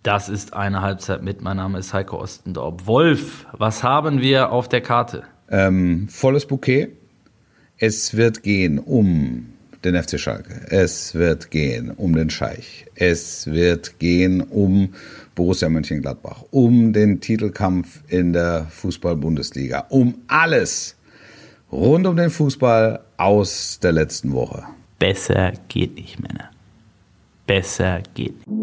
Das ist eine Halbzeit mit. Mein Name ist Heiko Ostendorp. Wolf, was haben wir auf der Karte? Volles Bouquet. Es wird gehen um den FC Schalke. Es wird gehen um den Scheich. Es wird gehen um Borussia Mönchengladbach. Um den Titelkampf in der Fußball-Bundesliga. Um alles rund um den Fußball aus der letzten Woche. Besser geht nicht, Männer. Besser geht nicht.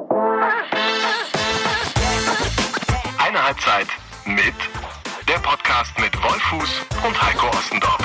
Eine Halbzeit mit der Podcast mit Wolf Fuß und Heiko Ostendorp.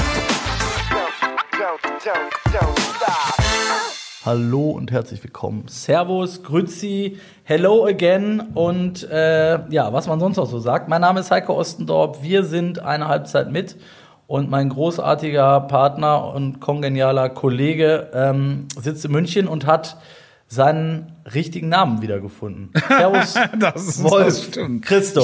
Hallo und herzlich willkommen. Servus, Grüezi, hello again und was man sonst auch so sagt. Mein Name ist Heiko Ostendorp, wir sind eine Halbzeit mit und mein großartiger Partner und kongenialer Kollege sitzt in München und hat seinen richtigen Namen wiedergefunden. Servus, das stimmt. Christoph.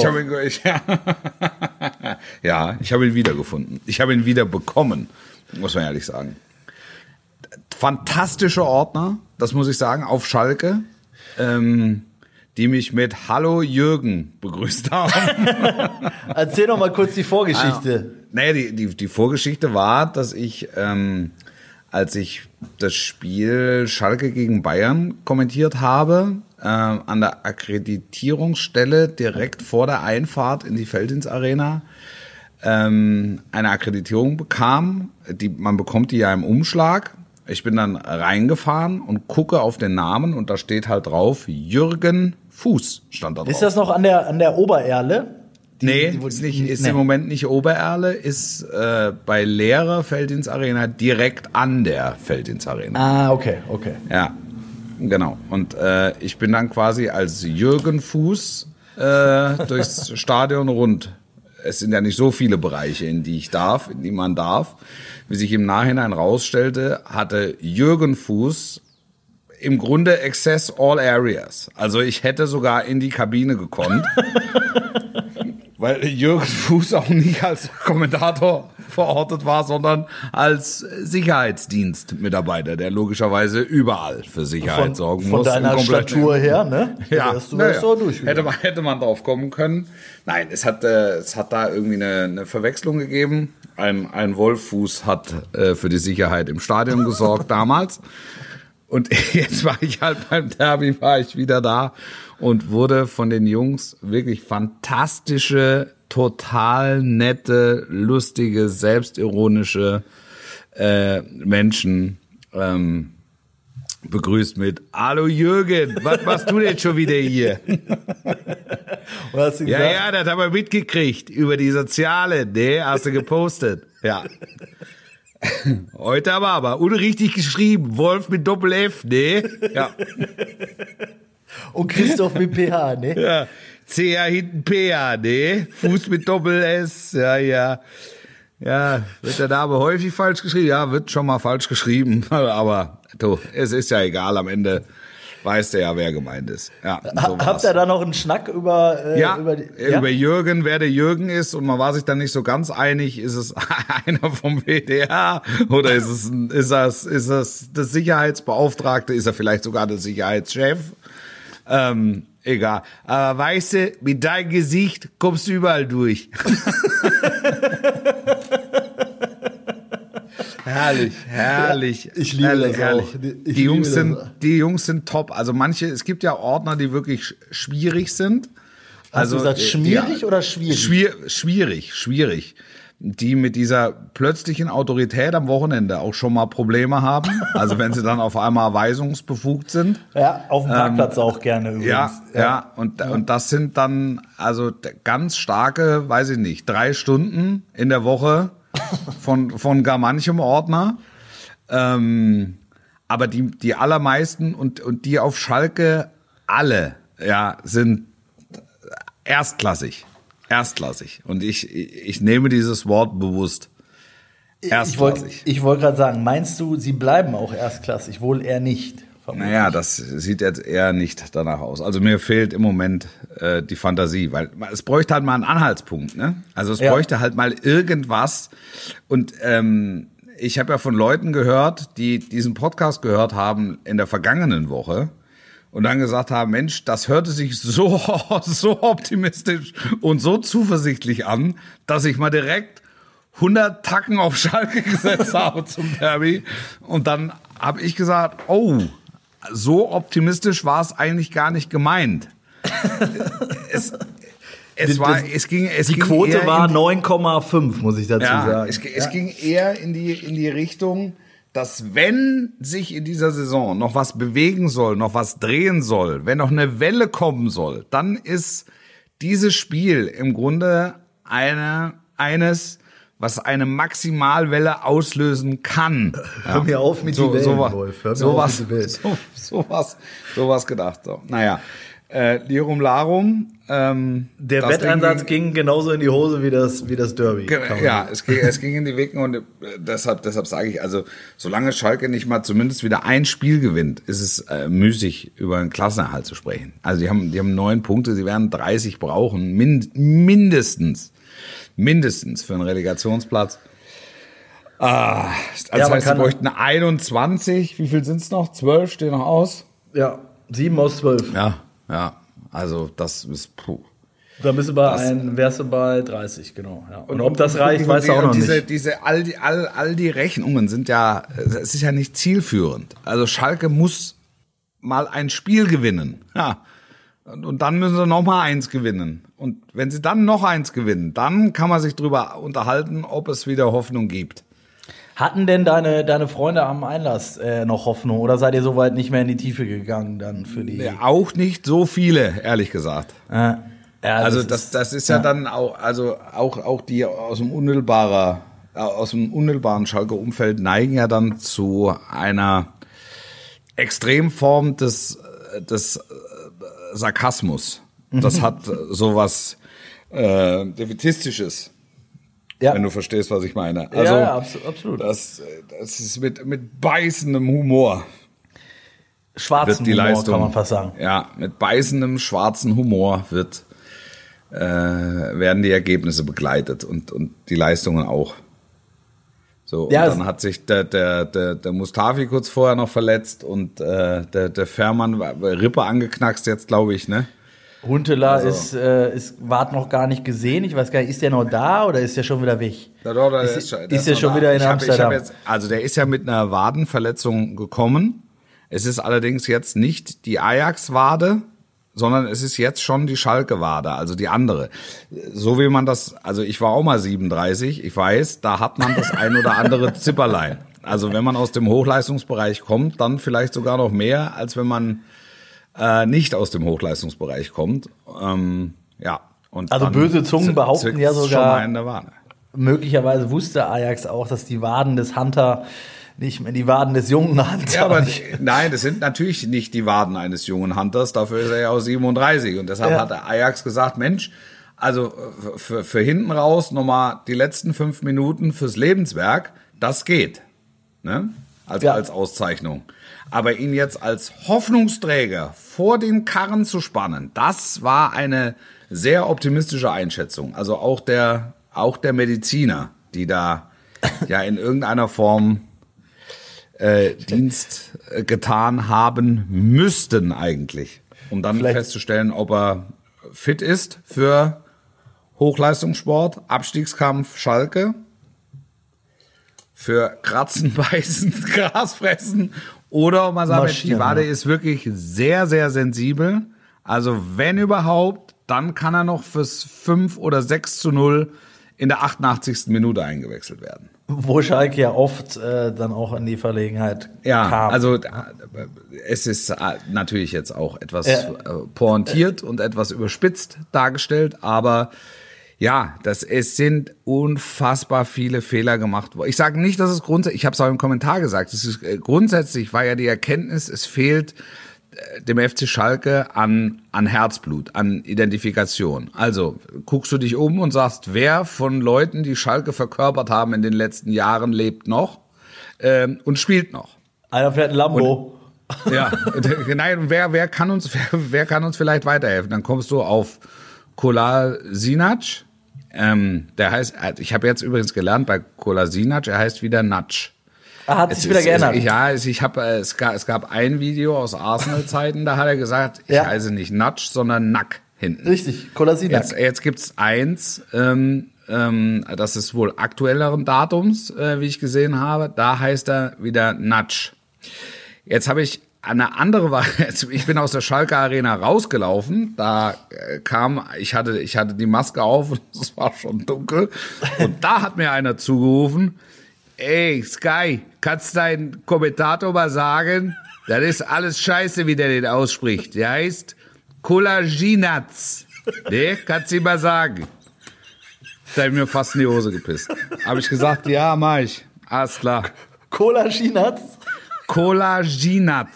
Ich habe ihn wiedergefunden. Ich habe ihn wieder bekommen, muss man ehrlich sagen. Fantastische Ordner, das muss ich sagen, auf Schalke, die mich mit Hallo Jürgen begrüßt haben. Erzähl doch mal kurz die Vorgeschichte. Die Vorgeschichte war, dass ich, als ich das Spiel Schalke gegen Bayern kommentiert habe, an der Akkreditierungsstelle direkt vor der Einfahrt in die Felddienst-Arena eine Akkreditierung bekam. Man bekommt die ja im Umschlag. Ich bin dann reingefahren und gucke auf den Namen und da steht halt drauf, Jürgen Fuß stand da drauf. Ist das noch an der Obererle? Ist im Moment nicht Obererle, ist bei leerer Felddienst-Arena direkt an der Felddienst-Arena. Ah, okay. Ja, genau. Und ich bin dann quasi als Jürgen Fuß durchs Stadion rund. Es sind ja nicht so viele Bereiche, in die man darf. Wie sich im Nachhinein rausstellte, hatte Jürgen Fuß im Grunde Access all areas. Also ich hätte sogar in die Kabine gekonnt. Weil Jürgen Fuß auch nicht als Kommentator verortet war, sondern als Sicherheitsdienstmitarbeiter, der logischerweise überall für Sicherheit sorgen muss. Von deiner Statur her, ne? Ja, hätte man drauf kommen können. Nein, es hat da irgendwie eine Verwechslung gegeben. Ein Wolffuß hat für die Sicherheit im Stadion gesorgt damals. Und jetzt war ich halt beim Derby, wieder da und wurde von den Jungs wirklich fantastische, total nette, lustige, selbstironische Menschen begrüßt mit Hallo Jürgen, was machst du denn schon wieder hier? Was hast du gesagt? Ja, das haben wir mitgekriegt über die Soziale, ne, hast du gepostet, ja. Heute aber unrichtig geschrieben, Wolf mit Doppel-F, ne? Ja. Und Christoph mit PH, ne? Ja, CH hinten PH, ne? Fuß mit Doppel-S, ja. Ja, wird der Name häufig falsch geschrieben? Ja, wird schon mal falsch geschrieben, aber es ist ja egal, am Ende weiß der ja, wer gemeint ist. Ja, so habt ihr da noch einen Schnack über über Jürgen, wer der Jürgen ist, und man war sich dann nicht so ganz einig, ist es einer vom WDR oder ist es der Sicherheitsbeauftragte, ist er vielleicht sogar der Sicherheitschef? Egal. Aber weißt du, mit deinem Gesicht kommst du überall durch. Herrlich. Ich liebe das auch. Die Jungs sind top. Also es gibt ja Ordner, die wirklich schwierig sind. Hast du gesagt schmierig oder schwierig? Schwierig. Die mit dieser plötzlichen Autorität am Wochenende auch schon mal Probleme haben. Also wenn sie dann auf einmal weisungsbefugt sind. Ja, auf dem Parkplatz auch gerne übrigens. Ja. Und das sind dann also ganz starke, weiß ich nicht, 3 Stunden in der Woche von gar manchem Ordner. Aber die allermeisten und die auf Schalke alle, sind erstklassig. Und ich nehme dieses Wort bewusst. Erstklassig. Ich wollte gerade sagen, meinst du, sie bleiben auch erstklassig? Wohl eher nicht. Vermutlich. Naja, das sieht jetzt eher nicht danach aus. Also mir fehlt im Moment die Fantasie, weil es bräuchte halt mal einen Anhaltspunkt, ne? Also es bräuchte halt mal irgendwas. Und ich habe ja von Leuten gehört, die diesen Podcast gehört haben in der vergangenen Woche und dann gesagt haben, Mensch, das hörte sich so optimistisch und so zuversichtlich an, dass ich mal direkt 100 Tacken auf Schalke gesetzt habe zum Derby. Und dann habe ich gesagt, oh, so optimistisch war es eigentlich gar nicht gemeint. Die Quote war 9,5, muss ich dazu sagen. Es ging eher in die Richtung, dass wenn sich in dieser Saison noch was bewegen soll, noch was drehen soll, wenn noch eine Welle kommen soll, dann ist dieses Spiel im Grunde eines, was eine Maximalwelle auslösen kann. Hör mir auf mit die Wellen, Wolf. Hör mir auf mit die Wellen. Sowas gedacht. So. Naja, Lirum Larum. Der Wetteinsatz ging genauso in die Hose wie das Derby. Ja, es ging in die Wicken und deshalb sage ich, also solange Schalke nicht mal zumindest wieder ein Spiel gewinnt, ist es müßig, über einen Klassenerhalt zu sprechen. Also die haben 9 Punkte, sie werden 30 brauchen, mindestens für einen Relegationsplatz. Das heißt, sie bräuchten 21. Wie viel sind es noch? 12 stehen noch aus? Ja, 7 aus 12. Ja. Also das ist Da wärst du bei 30, genau. Ja. Und ob das reicht, weißt du auch noch nicht. All die Rechnungen sind ja, es ist ja nicht zielführend. Also Schalke muss mal ein Spiel gewinnen. Ja. Und dann müssen sie noch mal 1 gewinnen. Und wenn sie dann noch 1 gewinnen, dann kann man sich drüber unterhalten, ob es wieder Hoffnung gibt. Hatten denn deine Freunde am Einlass noch Hoffnung oder seid ihr soweit nicht mehr in die Tiefe gegangen dann für die? Ja, auch nicht so viele, ehrlich gesagt. Ja, also das ist ja dann auch, also auch die aus dem unmittelbaren Schalke-Umfeld neigen ja dann zu einer Extremform des Sarkasmus. Das hat sowas Defätistisches. Ja. Wenn du verstehst, was ich meine. Also, ja, absolut. Das ist mit beißendem Humor. Schwarzen die Humor, Leistung, kann man fast sagen. Ja, mit beißendem schwarzen Humor werden die Ergebnisse begleitet und die Leistungen auch. So, ja, und dann hat sich der Mustafi kurz vorher noch verletzt und der Fährmann war Rippe angeknackst jetzt, glaube ich, ne? Huntelaar ward noch gar nicht gesehen. Ich weiß gar nicht, ist der noch da oder ist der schon wieder weg? Ist der schon wieder in Amsterdam? Also der ist ja mit einer Wadenverletzung gekommen. Es ist allerdings jetzt nicht die Ajax-Wade, sondern es ist jetzt schon die Schalke-Wade, also die andere. So wie man das, also ich war auch mal 37, ich weiß, da hat man das ein oder andere Zipperlein. Also wenn man aus dem Hochleistungsbereich kommt, dann vielleicht sogar noch mehr, als wenn man nicht aus dem Hochleistungsbereich kommt. Ja. Und also böse Zungen behaupten ja sogar, Wade. Möglicherweise wusste Ajax auch, dass die Waden des Hunter nicht mehr die Waden des jungen Hunters. Ja, aber nein, das sind natürlich nicht die Waden eines jungen Hunters, dafür ist er ja auch 37. Und deshalb hat der Ajax gesagt, Mensch, also für hinten raus nochmal die letzten 5 Minuten fürs Lebenswerk, das geht. Ne? Als Auszeichnung. Aber ihn jetzt als Hoffnungsträger vor den Karren zu spannen, das war eine sehr optimistische Einschätzung. Also auch der Mediziner, die da ja in irgendeiner Form Dienst getan haben müssten eigentlich, um dann festzustellen, ob er fit ist für Hochleistungssport, Abstiegskampf Schalke, für Kratzen, Beißen, Gras fressen oder man sagt, die Wade ist wirklich sehr, sehr sensibel. Also wenn überhaupt, dann kann er noch fürs 5 oder 6:0 in der 88. Minute eingewechselt werden. Wo Schalke ja oft dann auch in die Verlegenheit kam. Also es ist natürlich jetzt auch etwas pointiert und etwas überspitzt dargestellt, aber ja, es sind unfassbar viele Fehler gemacht worden. Ich sage nicht, dass es grundsätzlich, ich habe es auch im Kommentar gesagt, grundsätzlich war ja die Erkenntnis, es fehlt dem FC Schalke an Herzblut, an Identifikation. Also guckst du dich um und sagst, wer von Leuten, die Schalke verkörpert haben in den letzten Jahren, lebt noch und spielt noch. Einer fährt ein Lambo. Nein, wer kann uns vielleicht weiterhelfen? Dann kommst du auf Kolasinac. Der heißt, ich habe jetzt übrigens gelernt bei Kolasinac, er heißt wieder Natsch. Hat sich wieder geändert. Es gab ein Video aus Arsenal-Zeiten, da hat er gesagt, ich heiße nicht Natsch, sondern Nack hinten. Richtig, Kolasinac. Jetzt gibt's eins, das ist wohl aktuelleren Datums, wie ich gesehen habe, da heißt er wieder Natsch. Jetzt habe ich eine andere Variante. Ich bin aus der Schalke Arena rausgelaufen. Da ich hatte die Maske auf und es war schon dunkel. Und da hat mir einer zugerufen, ey, Sky, kannst deinen Kommentator mal sagen, das ist alles scheiße, wie der den ausspricht. Der heißt Kolasinac. Ne, kannst du ihm mal sagen. Da hab ich mir fast in die Hose gepisst. Habe ich gesagt, ja, mach ich. Alles klar. Kolasinac? Kolasinac.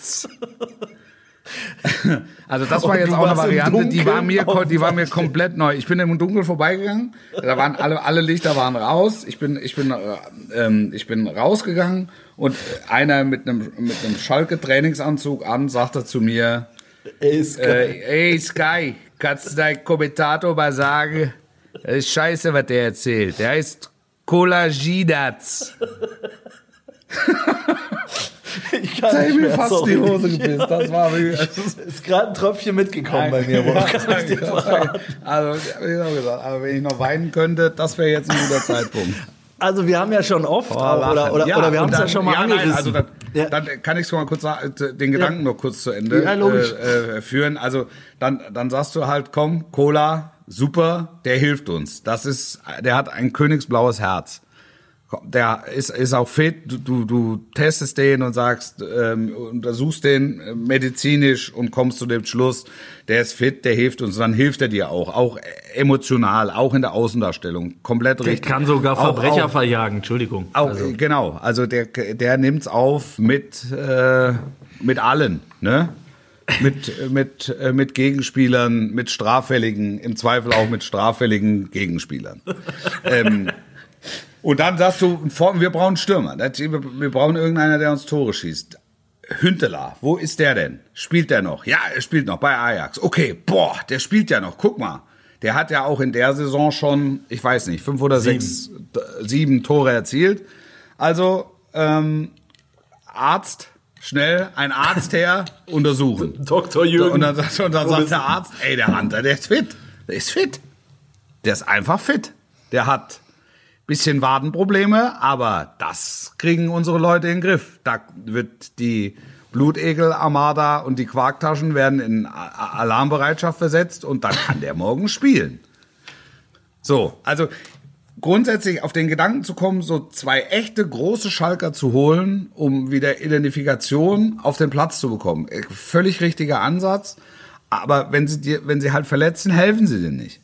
Also das war jetzt auch eine Variante, die war mir komplett neu. Ich bin im Dunkeln vorbeigegangen, da waren alle Lichter waren raus. Ich bin rausgegangen und einer mit einem Schalke Trainingsanzug an sagte zu mir, ey Sky, kannst du deinen Kommentator mal sagen, das ist scheiße, was der erzählt. Der heißt Kolasinac. Ich kann nicht mir mehr, fast sorry. die Hose gepisst. Das war ist gerade ein Tröpfchen mitgekommen bei mir. Also, wenn ich noch weinen könnte, das wäre jetzt ein guter Zeitpunkt. Also wir haben ja schon oft, oder wir haben es ja schon mal angerissen. Also dann kann ich es mal kurz den Gedanken noch kurz zu Ende führen. Also dann sagst du halt, komm, Cola, super, der hilft uns. Der hat ein königsblaues Herz. Der ist auch fit, du testest den und sagst, untersuchst den medizinisch und kommst zu dem Schluss, der ist fit, der hilft uns, dann hilft er dir auch emotional, auch in der Außendarstellung, komplett richtig. Der kann sogar Verbrecher verjagen, Entschuldigung. Genau, also der nimmt's auf mit allen, ne? Mit Gegenspielern, mit straffälligen, im Zweifel auch mit straffälligen Gegenspielern. Und dann sagst du, wir brauchen einen Stürmer. Wir brauchen irgendeiner, der uns Tore schießt. Hünteler, wo ist der denn? Spielt der noch? Ja, er spielt noch bei Ajax. Okay, der spielt ja noch. Guck mal. Der hat ja auch in der Saison schon, ich weiß nicht, 5 oder 7 Tore erzielt. Also, Arzt, schnell, ein Arzt her, untersuchen. Dr. Jürgen. Und dann sagt der Arzt, ey, der Hunter, der ist fit. Der ist fit. Der ist einfach fit. Der hat bisschen Wadenprobleme, aber das kriegen unsere Leute in den Griff. Da wird die Blutegel-Armada und die Quarktaschen werden in Alarmbereitschaft versetzt und dann kann der morgen spielen. So, also grundsätzlich auf den Gedanken zu kommen, so 2 echte große Schalker zu holen, um wieder Identifikation auf den Platz zu bekommen. Völlig richtiger Ansatz, aber wenn sie halt verletzen, helfen sie dir nicht.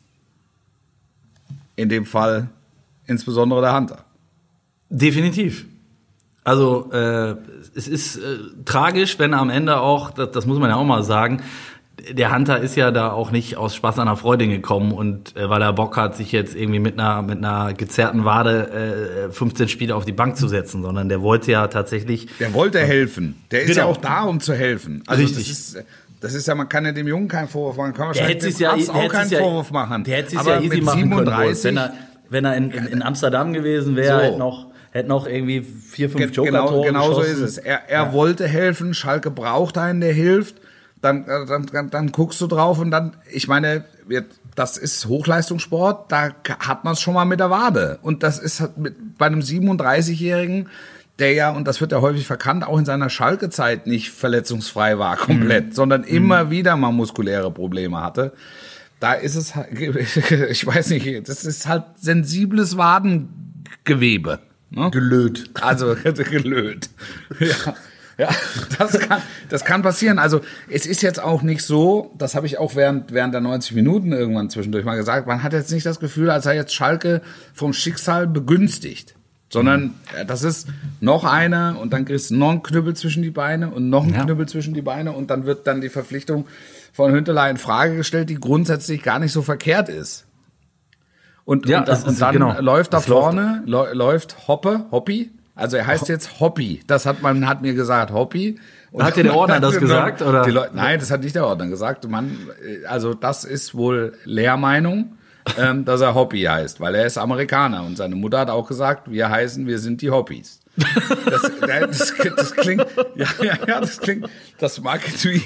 In dem Fall insbesondere der Hunter. Definitiv. Also es ist tragisch, wenn am Ende auch, das muss man ja auch mal sagen, der Hunter ist ja da auch nicht aus Spaß an der Freude gekommen und weil er Bock hat, sich jetzt irgendwie mit einer gezerrten Wade 15 Spiele auf die Bank zu setzen, sondern der wollte ja tatsächlich... Der wollte helfen. Der ist Genau. ja auch da, um zu helfen. Also Richtig. Das ist ja, man kann ja dem Jungen keinen Vorwurf machen, kann Der wahrscheinlich hätte es dem ja, Arzt auch keinen Vorwurf machen. Der hätte es aber ja easy mit machen 37, können, wenn er in Amsterdam gewesen wäre, So. hätte noch irgendwie 4, 5 Joker-Tore genau so geschossen. ist es. Er wollte helfen, Schalke braucht einen, der hilft. Dann guckst du drauf und dann, ich meine, das ist Hochleistungssport, da hat man es schon mal mit der Wade. Und das ist halt bei einem 37-Jährigen, der ja, und das wird ja häufig verkannt, auch in seiner Schalke-Zeit nicht verletzungsfrei war komplett, sondern immer wieder mal muskuläre Probleme hatte. Da ist es, ich weiß nicht, das ist halt sensibles Wadengewebe. Ne? Gelöt. Also gelöt. Ja, das kann passieren. Also es ist jetzt auch nicht so, das habe ich auch während der 90 Minuten irgendwann zwischendurch mal gesagt, man hat jetzt nicht das Gefühl, als sei jetzt Schalke vom Schicksal begünstigt. Sondern das ist noch einer und dann kriegst du noch einen Knüppel zwischen die Beine und noch einen Knüppel zwischen die Beine und dann wird dann die Verpflichtung von Hünteler in Frage gestellt, die grundsätzlich gar nicht so verkehrt ist. Und dann läuft da vorne, läuft Hoppy, also er heißt jetzt Hoppy, man hat mir gesagt, Hoppy. Und hat dir der Ordner das gesagt? Oder? Nein, das hat nicht der Ordner gesagt. Also das ist wohl Lehrmeinung. Dass er Hoppy heißt, weil er ist Amerikaner und seine Mutter hat auch gesagt, wir sind die Hoppys. Das klingt, das klingt, das mag jetzt wie,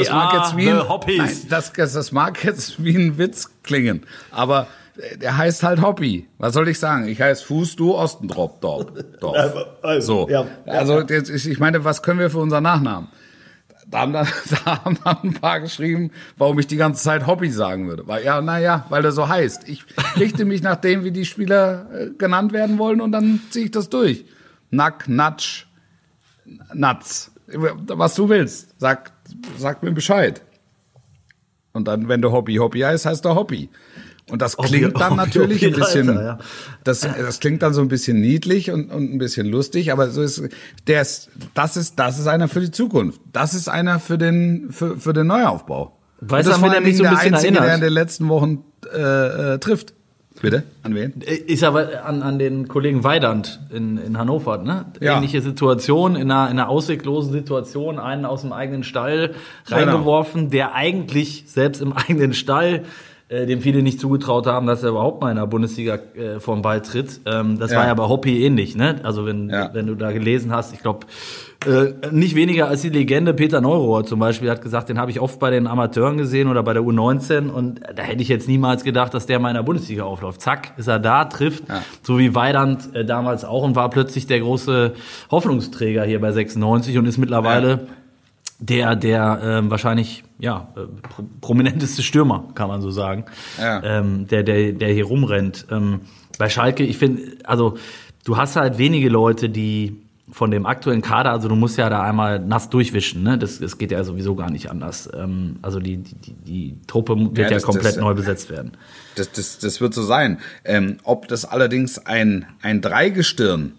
das mag jetzt wie ein Witz klingen, aber der heißt halt Hobby. Was soll ich sagen? Ich heiße Fuß, du Ostendorf. So. Ja. Also, ich meine, was können wir für unseren Nachnamen? Da haben dann ein paar geschrieben, warum ich die ganze Zeit Hobby sagen würde. Weil er so heißt. Ich richte mich nach dem, wie die Spieler genannt werden wollen, und dann ziehe ich das durch. Nack, Natsch, Natz. Was du willst. Sag mir Bescheid. Und dann, wenn du Hobby heißt, heißt du Hobby. Und das klingt dann natürlich ein bisschen, Alter, ja. Das klingt dann so ein bisschen niedlich und ein bisschen lustig, aber so das ist einer für die Zukunft. Das ist einer für den Neuaufbau. Weißt du, wenn er mich so ein bisschen Einzige, erinnert, der in den letzten Wochen trifft. Bitte? An wen? Ist aber an den Kollegen Weidand in Hannover, ne? Ja. Ähnliche Situation, in einer ausweglosen Situation, einen aus dem eigenen Stall reingeworfen, der eigentlich selbst im eigenen Stall, dem viele nicht zugetraut haben, dass er überhaupt mal in der Bundesliga vorm Ball tritt. Das war ja bei Hoppy ähnlich, ne? Also wenn du da gelesen hast, ich glaube, nicht weniger als die Legende Peter Neurohr zum Beispiel hat gesagt, den habe ich oft bei den Amateuren gesehen oder bei der U19, und da hätte ich jetzt niemals gedacht, dass der mal in der Bundesliga aufläuft. Zack, ist er da, trifft, so wie Weidand damals auch, und war plötzlich der große Hoffnungsträger hier bei 96 und ist mittlerweile der wahrscheinlich prominenteste Stürmer, kann man so sagen, der hier rumrennt. Bei Schalke, ich finde, also du hast halt wenige Leute, die von dem aktuellen Kader, also du musst ja da einmal nass durchwischen, ne? Das geht ja sowieso gar nicht anders. Also die Truppe wird ja komplett neu besetzt werden. Das wird so sein. Ob das allerdings ein Dreigestirn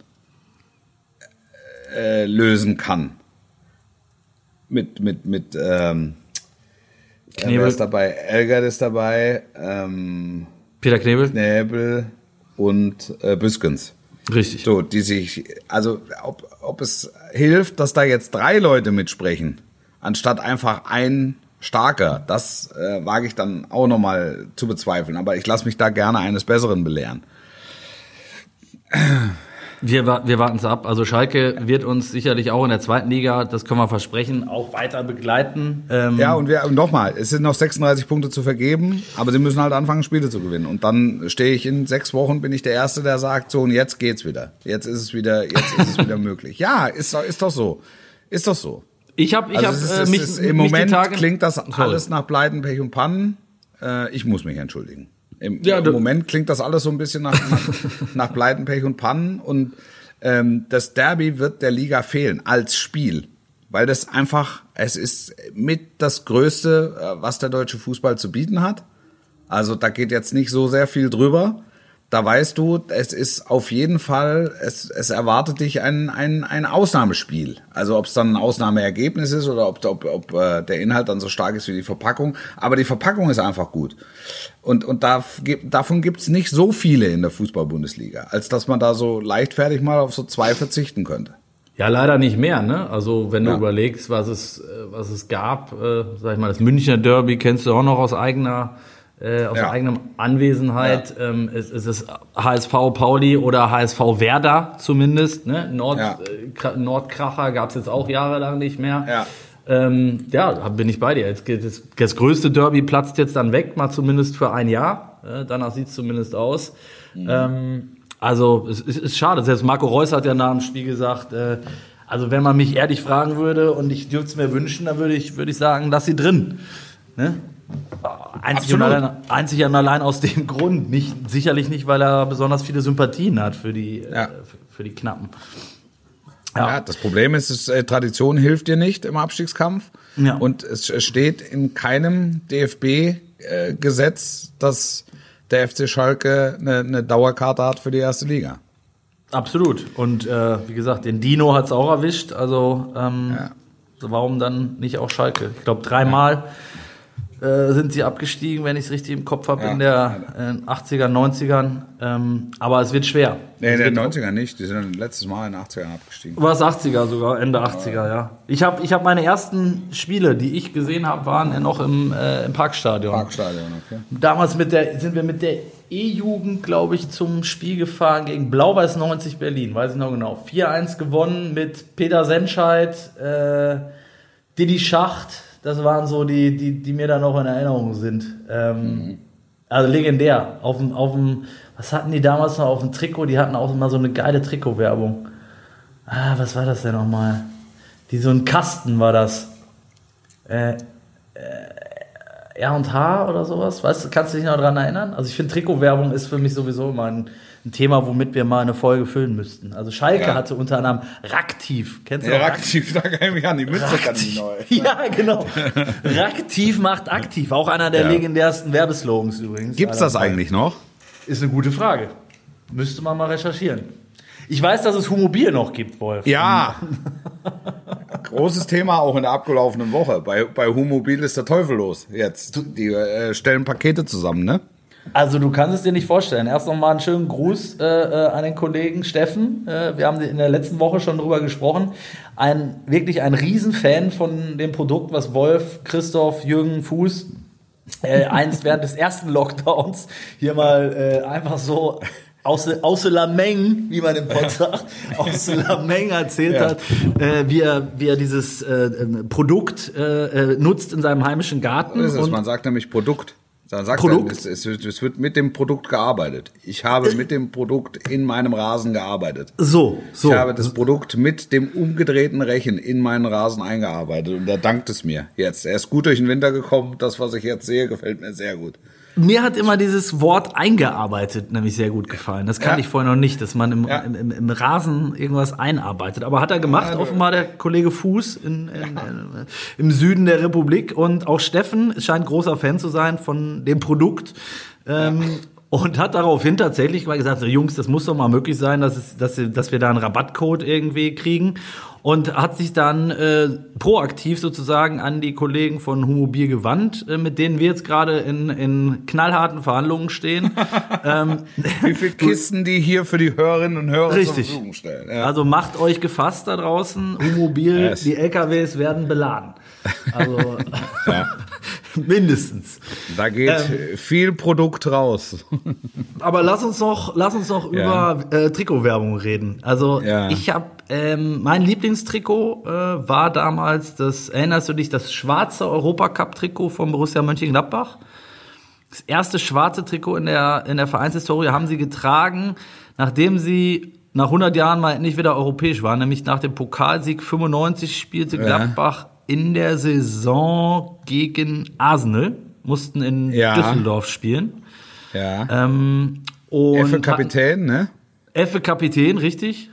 lösen kann. Mit Knebel ist dabei, Elgert ist dabei, Peter Knebel und Büskens. Richtig. So, die sich, also ob es hilft, dass da jetzt 3 Leute mitsprechen, anstatt einfach ein starker, das wage ich dann auch nochmal zu bezweifeln. Aber ich lasse mich da gerne eines Besseren belehren. Wir warten es ab. Also Schalke wird uns sicherlich auch in der 2. Liga, das können wir versprechen, auch weiter begleiten. Und nochmal, es sind noch 36 Punkte zu vergeben, aber sie müssen halt anfangen, Spiele zu gewinnen. Und dann stehe ich in 6 Wochen, bin ich der Erste, der sagt, so, und jetzt geht's wieder. Jetzt ist es wieder möglich. Ja, ist doch so. Ist doch so. Im Moment klingt das alles nach Pleiten, Pech und Pannen. Ich muss mich entschuldigen. Im Moment klingt das alles so ein bisschen nach Pleiten, Pech und Pannen, und das Derby wird der Liga fehlen als Spiel, weil es ist mit das Größte, was der deutsche Fußball zu bieten hat. Also da geht jetzt nicht so sehr viel drüber. Da weißt du, es ist auf jeden Fall, es erwartet dich ein Ausnahmespiel. Also ob es dann ein Ausnahmeergebnis ist oder ob der Inhalt dann so stark ist wie die Verpackung. Aber die Verpackung ist einfach gut. Und davon gibt's nicht so viele in der Fußball-Bundesliga, als dass man da so leichtfertig mal auf so 2 verzichten könnte. Ja, leider nicht mehr, ne? Also wenn du überlegst, was es gab, sag ich mal, das Münchner Derby kennst du auch noch aus eigener eigener Anwesenheit. Ja. Es ist HSV Pauli oder HSV Werder zumindest. Ne? Nordkracher gab es jetzt auch jahrelang nicht mehr. Ja. Bin ich bei dir. Das größte Derby platzt jetzt dann weg, mal zumindest für ein Jahr. Danach sieht es zumindest aus. Also es ist schade. Selbst Marco Reus hat ja nach dem Spiel gesagt, also wenn man mich ehrlich fragen würde und ich dürfte es mir wünschen, dann würde ich sagen, lass sie drin. Ne? Einzig und allein aus dem Grund. Sicherlich nicht, weil er besonders viele Sympathien hat für die Knappen. Ja, das Problem ist, Tradition hilft dir nicht im Abstiegskampf. Ja. Und es steht in keinem DFB-Gesetz, dass der FC Schalke eine Dauerkarte hat für die erste Liga. Absolut. Und wie gesagt, den Dino hat es auch erwischt. Also warum dann nicht auch Schalke? Ich glaube 3 Mal sind sie abgestiegen, wenn ich es richtig im Kopf habe, in der 80er, 90ern. Aber es wird schwer. Nee, in den 90ern nicht. Die sind letztes Mal in den 80ern abgestiegen. War es 80er sogar, Ende 80er, ja. Ich hab meine ersten Spiele, die ich gesehen habe, waren noch im Parkstadion. Okay. Damals sind wir mit der E-Jugend, glaube ich, zum Spiel gefahren gegen Blau-Weiß 90 Berlin, weiß ich noch genau. 4-1 gewonnen mit Peter Sentscheid, Didi Schacht. Das waren so die mir da noch in Erinnerung sind. Also legendär. Auf dem, was hatten die damals noch auf dem Trikot? Die hatten auch immer so eine geile Trikotwerbung. Was war das denn nochmal? So ein Kasten war das. R&H oder sowas? Weißt du, kannst du dich noch daran erinnern? Also ich finde, Trikotwerbung ist für mich sowieso immer ein Thema, womit wir mal eine Folge füllen müssten. Also Schalke hatte unter anderem Raktiv. Kennst du Raktiv, da kann ich mich an die Mütze neu. Ja, genau. Raktiv macht aktiv. Auch einer der legendärsten Werbeslogans übrigens. Gibt's das eigentlich noch? Ist eine gute Frage. Müsste man mal recherchieren. Ich weiß, dass es Humobil noch gibt, Wolf. Ja. Großes Thema auch in der abgelaufenen Woche. Bei Humobil ist der Teufel los jetzt. Die stellen Pakete zusammen, ne? Also du kannst es dir nicht vorstellen. Erst nochmal einen schönen Gruß an den Kollegen Steffen. Wir haben in der letzten Woche schon drüber gesprochen. Wirklich ein Riesenfan von dem Produkt, was Wolf, Christoph, Jürgen Fuß einst während des ersten Lockdowns hier mal einfach so aus la Menge, wie man im Pott sagt, aus la Menge erzählt hat, wie er dieses Produkt nutzt in seinem heimischen Garten. Man sagt nämlich Produkt. Dann sagt Produkt. Es wird mit dem Produkt gearbeitet. Ich habe mit dem Produkt in meinem Rasen gearbeitet. So. Ich habe das Produkt mit dem umgedrehten Rechen in meinen Rasen eingearbeitet und er dankt es mir jetzt. Er ist gut durch den Winter gekommen. Das, was ich jetzt sehe, gefällt mir sehr gut. Mir hat immer dieses Wort eingearbeitet nämlich sehr gut gefallen. Das kannte ich vorher noch nicht, dass man im Rasen irgendwas einarbeitet. Aber hat er gemacht, offenbar der Kollege Fuß im Süden der Republik. Und auch Steffen scheint großer Fan zu sein von dem Produkt. Und hat daraufhin tatsächlich mal gesagt, so, Jungs, das muss doch mal möglich sein, dass wir da einen Rabattcode irgendwie kriegen. Und hat sich dann proaktiv sozusagen an die Kollegen von Humobil gewandt, mit denen wir jetzt gerade in knallharten Verhandlungen stehen. Wie viele Kisten die hier für die Hörerinnen und Hörer zur Verfügung stellen. Ja. Also macht euch gefasst da draußen, Humobil, die LKWs werden beladen. Also mindestens. Da geht viel Produkt raus. Aber lass uns noch über Trikotwerbung reden. Also ich habe mein Lieblingstrikot war damals erinnerst du dich, das schwarze Europacup-Trikot von Borussia Mönchengladbach. Das erste schwarze Trikot in der Vereinshistorie haben sie getragen, nachdem sie nach 100 Jahren mal endlich wieder europäisch waren, nämlich nach dem Pokalsieg 95 spielte Gladbach in der Saison gegen Arsenal, mussten in Düsseldorf spielen. Ja. Effe Kapitän, ne? Effe Kapitän, richtig.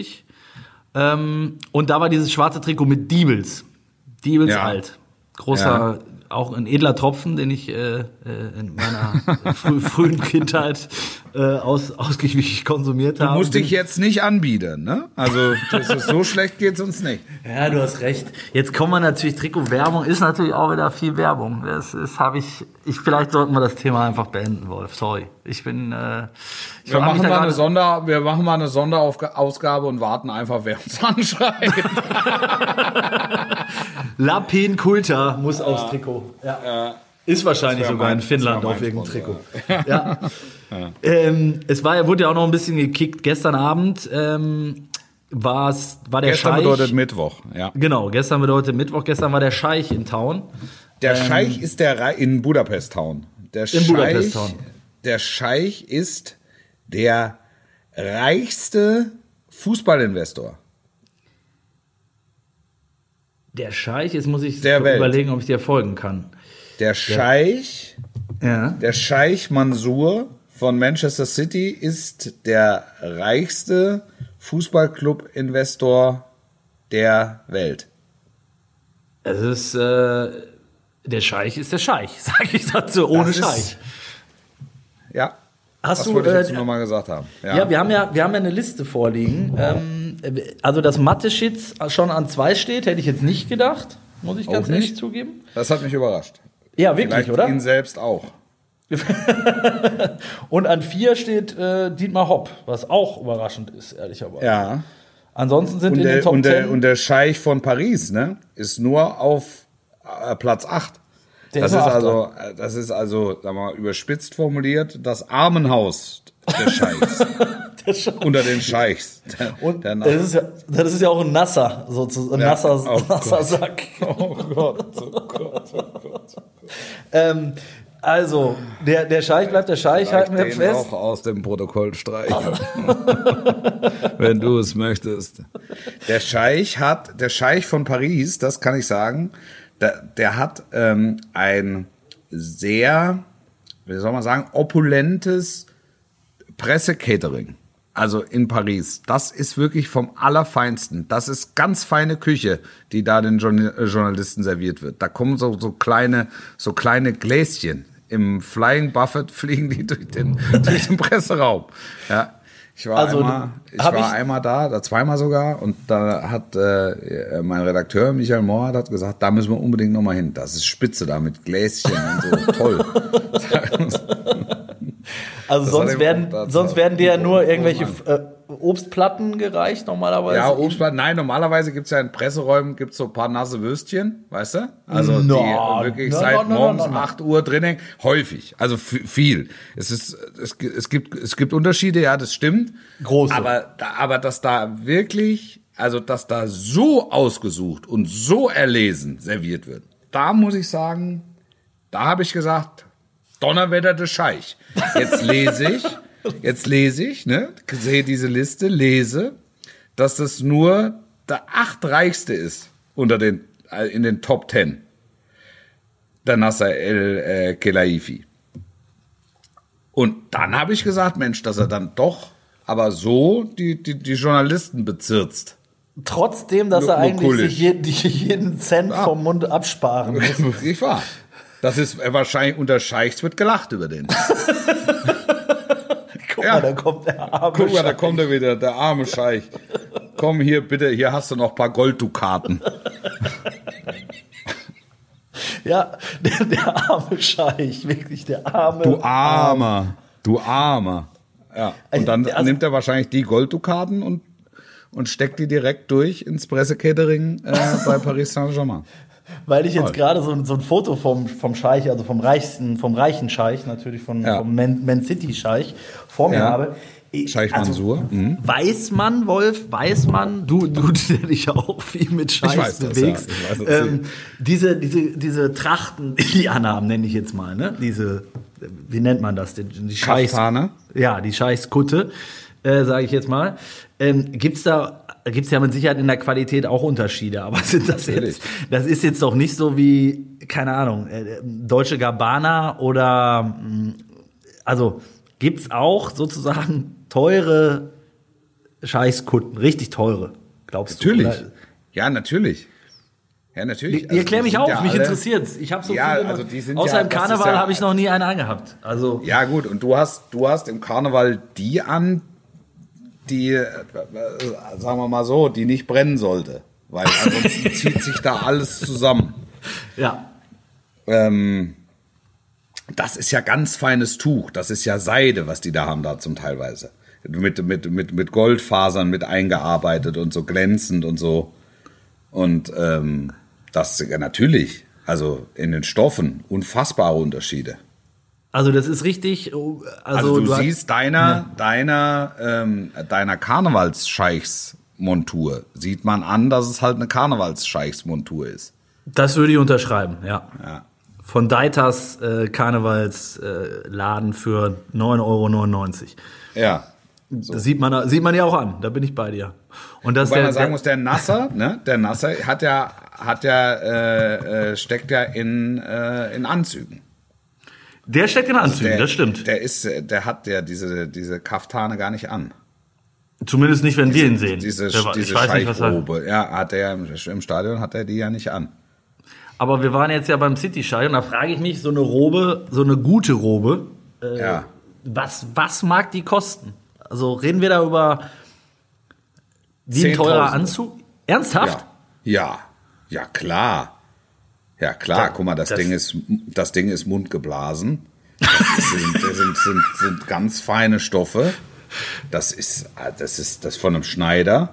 Und da war dieses schwarze Trikot mit Diebels alt. Großer, auch ein edler Tropfen, den ich in meiner frühen Kindheit ausgiebig konsumiert habe. Du musst dich jetzt nicht anbieten, ne? Also so schlecht geht's uns nicht. Ja, du hast recht. Jetzt kommen wir natürlich, Trikotwerbung ist natürlich auch wieder viel Werbung. Vielleicht sollten wir das Thema einfach beenden, Wolf. Sorry. Wir machen mal eine Sonderausgabe und warten einfach, wer uns anschreibt. Lapin Kulta muss aufs Trikot. Ja. Ist wahrscheinlich sogar in Finnland auf irgendeinem Trikot. Ja. Wurde ja auch noch ein bisschen gekickt. Gestern Abend war der Scheich. Gestern bedeutet Mittwoch, ja. Genau, gestern bedeutet Mittwoch. Gestern war der Scheich in Town. Der Scheich ist in Budapest Town. Budapest Town. Der Scheich ist der reichste Fußballinvestor. Der Scheich, jetzt muss ich überlegen, ob ich dir folgen kann. Der Scheich Mansour von Manchester City ist der reichste Fußballclub-Investor der Welt. Es ist, der Scheich ist der Scheich, sage ich dazu, ohne Scheich. Ja. Das wollte ich jetzt nochmal gesagt haben. Ja, wir haben ja eine Liste vorliegen. Also, dass Mateschitz schon an 2 steht, hätte ich jetzt nicht gedacht, muss ich ganz ehrlich zugeben. Das hat mich überrascht. Ja, wirklich, Vielleicht oder? ihn selbst auch. Und an 4 steht Dietmar Hopp, was auch überraschend ist, ehrlicherweise. Ja. Ansonsten sind Und in den Top 10... und der Scheich von Paris, ne, ist nur auf Platz 8. Das ist also, sagen wir mal, überspitzt formuliert, das Armenhaus des Scheichs. Unter den Scheichs. Und das ist ja auch ein Nasser, sozusagen. Ein nasser Sack. Oh Gott, oh Gott, oh Gott. Also, der Scheich bleibt der Scheich, halten wir den fest. auch aus dem Protokoll streichen. Wenn du es möchtest. Der Scheich von Paris, das kann ich sagen, der hat ein sehr, wie soll man sagen, opulentes Pressecatering. Also in Paris. Das ist wirklich vom Allerfeinsten. Das ist ganz feine Küche, die da den Journalisten serviert wird. Da kommen so kleine Gläschen. Im Flying Buffet fliegen die durch den Presseraum. Ja. Ich war einmal da, zweimal sogar, und da hat mein Redakteur Michael Mohr hat gesagt, da müssen wir unbedingt nochmal hin. Das ist spitze da mit Gläschen und so, toll. Also sonst werden dir ja nur irgendwelche Obstplatten gereicht normalerweise? Ja, Obstplatten. Nein, normalerweise gibt's ja in Presseräumen so ein paar nasse Würstchen, weißt du? Also die wirklich seit morgens um 8 Uhr drin hängen. Häufig, also viel. Es gibt Unterschiede, ja, das stimmt. Große. Aber dass da wirklich, also dass da so ausgesucht und so erlesen serviert wird, da muss ich sagen, da habe ich gesagt, Donnerwetter des Scheich. Jetzt lese ich, ne, sehe diese Liste, dass das nur der 8. Reichste ist in den Top 10. Der Nasser El Khelaifi. Und dann habe ich gesagt, Mensch, dass er dann doch aber so die Journalisten bezirzt. Trotzdem, dass er eigentlich sich jeden Cent vom Mund absparen muss. Wirklich wahr. Das ist wahrscheinlich, unter Scheichs wird gelacht über den. Guck mal, da kommt der arme Guck mal, da Scheich. kommt er wieder, der arme Scheich. Komm hier, bitte, hier hast du noch ein paar Golddukaten. Ja, der arme Scheich, wirklich der arme. Du Armer. Ja, und dann nimmt er wahrscheinlich die Golddukaten und steckt die direkt durch ins Pressecatering bei Paris Saint-Germain. Weil ich jetzt gerade so ein Foto vom Scheich, also vom reichen Scheich, natürlich vom Man City Scheich, vor mir habe. Scheich Mansour. Weiß man, Wolf, du der dich ja auch viel mit Scheichs bewegst. Ja. Diese Trachten, die anhaben, nenne ich jetzt mal, ne? Wie nennt man das? Die Scheichs. Kaftane? Ja, die Scheichskutte, sage ich jetzt mal. Gibt's ja mit Sicherheit in der Qualität auch Unterschiede, aber das ist jetzt doch nicht so wie, keine Ahnung, Deutsche Gabbana oder, also gibt's auch sozusagen teure Scheichskutten, richtig teure, glaubst du? Natürlich. Oder? Ja, natürlich. Ja, natürlich. Erklär mich auf, mich interessiert's. Ich habe so viele, also die sind außer im das Karneval habe ich noch nie eine angehabt. Also ja gut, und du hast im Karneval die an, die, sagen wir mal so, die nicht brennen sollte. Weil ansonsten zieht sich da alles zusammen. Ja. Das ist ja ganz feines Tuch. Das ist ja Seide, was die da haben da zum Teilweise. Mit Goldfasern mit eingearbeitet und so glänzend und so. Und das ja natürlich, also in den Stoffen, unfassbare Unterschiede. Also das ist richtig. Also du siehst deiner Karnevalsscheichsmontur sieht man an, dass es halt eine Karnevalsscheichsmontur ist. Das würde ich unterschreiben, ja. Von Deitas Karnevalsladen für 9,99 €. Ja. So. Das sieht man ja auch an, da bin ich bei dir. Und das Wobei man sagen muss, der Nasser steckt ja in Anzügen. Der steckt in Anzügen, das stimmt. Der hat diese Kaftane gar nicht an. Zumindest nicht, wenn wir ihn sehen. Diese Scheichrobe. Ja, hat er im Stadion hat er die ja nicht an. Aber wir waren jetzt ja beim City-Stadion, da frage ich mich, so eine Robe, so eine gute Robe, was mag die kosten? Also reden wir da über wie ein teurer Anzug? Ernsthaft? Ja, klar. Ja, klar, guck mal, das Ding ist mundgeblasen. Das sind ganz feine Stoffe. Das ist von einem Schneider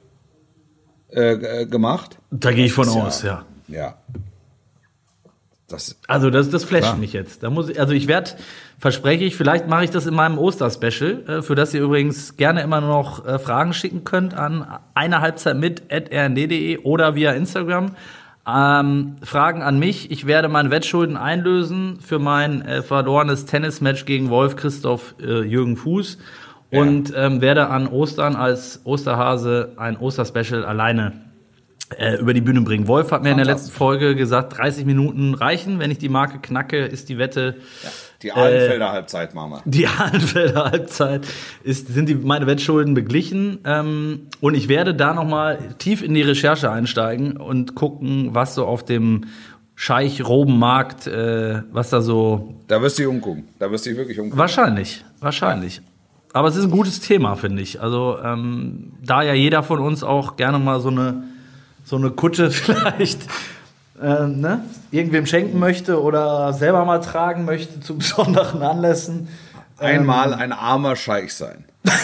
gemacht. Da gehe ich von aus, ja. Ja. Das flasht mich jetzt. Verspreche ich, vielleicht mache ich das in meinem Osterspecial, für das ihr übrigens gerne immer noch Fragen schicken könnt an einehalbzeitmit@rnd.de oder via Instagram. Fragen an mich. Ich werde meine Wettschulden einlösen für mein verlorenes Tennismatch gegen Wolf Christoph Jürgen Fuß und werde an Ostern als Osterhase ein Osterspecial alleine über die Bühne bringen. Wolf hat mir in der letzten Folge gesagt, 30 Minuten reichen. Wenn ich die Marke knacke, ist die Wette... Ja, die Ahlenfelder Halbzeit, Mama. Die Ahlenfelder Halbzeit sind meine Wettschulden beglichen. Und ich werde da nochmal tief in die Recherche einsteigen und gucken, was so auf dem Scheich-Roben-Markt, was da so... Da wirst du dich umgucken. Da wirst du dich wirklich umgucken. Wahrscheinlich. Aber es ist ein gutes Thema, finde ich. Also, da ja jeder von uns auch gerne mal so eine Kutte vielleicht irgendwem schenken möchte oder selber mal tragen möchte zu besonderen Anlässen. Einmal ein armer Scheich sein.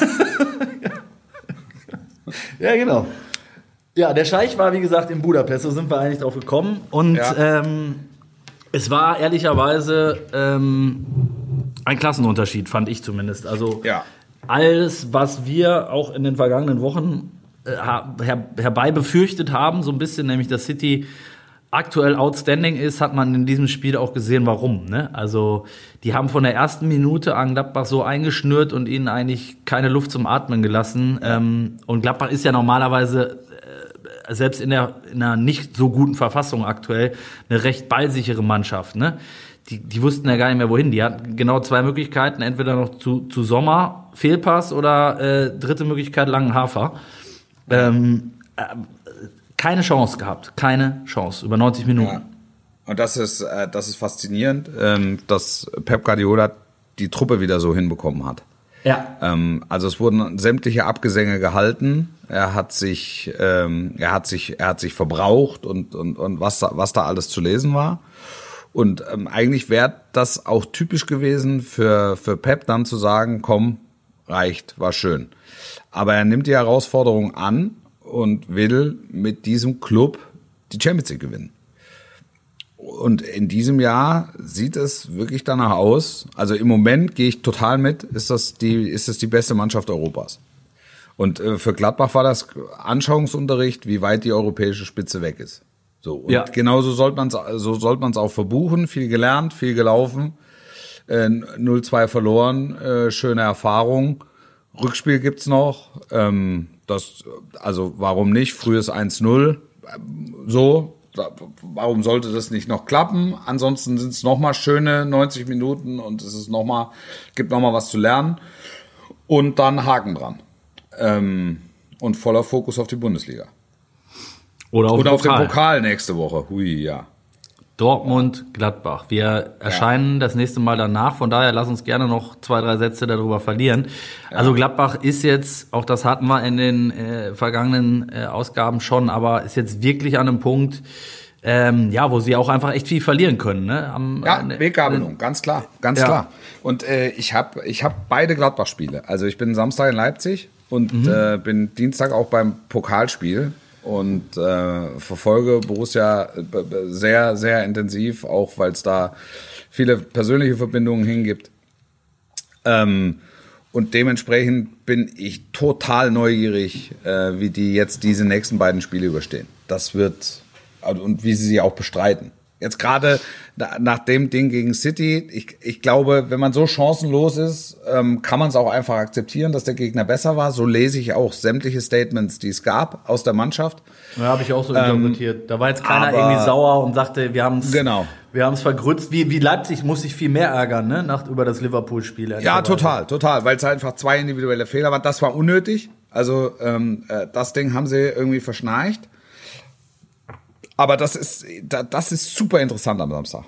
Ja, genau. Ja, der Scheich war, wie gesagt, in Budapest, so sind wir eigentlich drauf gekommen. Und es war ehrlicherweise ein Klassenunterschied, fand ich zumindest. Also alles, was wir auch in den vergangenen Wochen herbei befürchtet haben, so ein bisschen, nämlich dass City aktuell outstanding ist, hat man in diesem Spiel auch gesehen, warum. Ne? Also die haben von der ersten Minute an Gladbach so eingeschnürt und ihnen eigentlich keine Luft zum Atmen gelassen. Und Gladbach ist ja normalerweise selbst in einer nicht so guten Verfassung aktuell eine recht ballsichere Mannschaft. Ne? Die wussten ja gar nicht mehr, wohin. Die hatten genau zwei Möglichkeiten, entweder noch zu Sommer, Fehlpass oder dritte Möglichkeit, langen Hafer. Keine Chance gehabt, keine Chance, über 90 Minuten. Ja. Und das ist faszinierend, dass Pep Guardiola die Truppe wieder so hinbekommen hat. Ja. Also es wurden sämtliche Abgesänge gehalten. Er hat sich verbraucht und was da alles zu lesen war. Und eigentlich wäre das auch typisch gewesen für Pep dann zu sagen, komm, reicht, war schön. Aber er nimmt die Herausforderung an und will mit diesem Club die Champions League gewinnen. Und in diesem Jahr sieht es wirklich danach aus. Also im Moment gehe ich total mit, ist das die beste Mannschaft Europas. Und für Gladbach war das Anschauungsunterricht, wie weit die europäische Spitze weg ist. So, und genauso sollte man es auch verbuchen. Viel gelernt, viel gelaufen, 0-2 verloren, schöne Erfahrung. Rückspiel gibt's noch. Also warum nicht? Frühes 1-0. So, warum sollte das nicht noch klappen? Ansonsten sind es nochmal schöne 90 Minuten und es ist gibt nochmal was zu lernen. Und dann Haken dran. Und voller Fokus auf die Bundesliga. Oder auf den Pokal nächste Woche. Hui, ja. Dortmund, Gladbach. Wir erscheinen das nächste Mal danach. Von daher lass uns gerne noch 2-3 Sätze darüber verlieren. Ja. Also Gladbach ist jetzt, auch das hatten wir in den vergangenen Ausgaben schon, aber ist jetzt wirklich an einem Punkt, wo sie auch einfach echt viel verlieren können. Ne? Weggabelung, ganz klar. Klar. Und ich hab beide Gladbach-Spiele. Also ich bin Samstag in Leipzig und bin Dienstag auch beim Pokalspiel. Und verfolge Borussia sehr, sehr intensiv, auch weil es da viele persönliche Verbindungen hingibt. Und dementsprechend bin ich total neugierig, wie die jetzt diese nächsten beiden Spiele überstehen. Das wird, und wie sie auch bestreiten. Jetzt gerade nach dem Ding gegen City, ich glaube, wenn man so chancenlos ist, kann man es auch einfach akzeptieren, dass der Gegner besser war. So lese ich auch sämtliche Statements, die es gab aus der Mannschaft. Ja, habe ich auch so interpretiert. Da war jetzt keiner irgendwie sauer und sagte, wir haben es vergrützt. Wie Leipzig muss sich viel mehr ärgern, ne, über das Liverpool-Spiel. Ja, total, weil es einfach 2 individuelle Fehler waren. Das war unnötig. Also das Ding haben sie irgendwie verschnarcht. Aber das ist super interessant am Samstag.